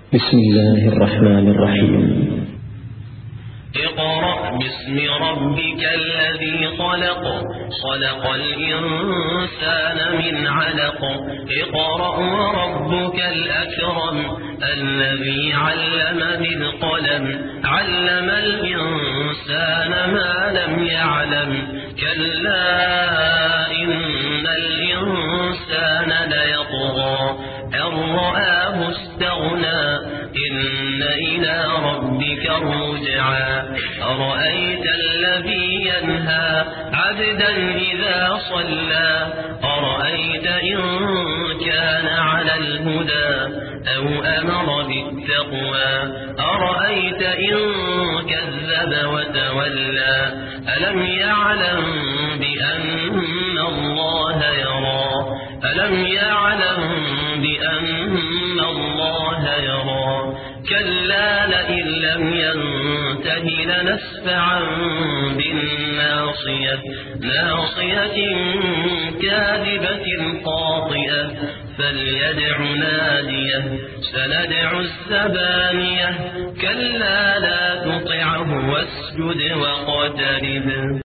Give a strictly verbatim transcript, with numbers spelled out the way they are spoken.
بسم الله الرحمن الرحيم. اقرأ باسم ربك الذي خلق خلق الإنسان من علق اقرأ وربك الأكرم الذي علم بالقلم علم الإنسان ما لم يعلم كلا إن الإنسان ليطغى أن رآه استغنى إن إلى ربك الرجعى أرأيت الذي ينهى عبدا إذا صلى أرأيت إن كان على الهدى أو أمر بالتقوى أرأيت إن كذب وتولى ألم يعلم بأن الله يرى ألم يعلم بأن الله يرى كلا لئن لم ينته لنسفعا بالناصية ناصية كاذبة خاطئة فليدع ناديه سندع الزبانية كلا لا تطعه واسجد واقترب.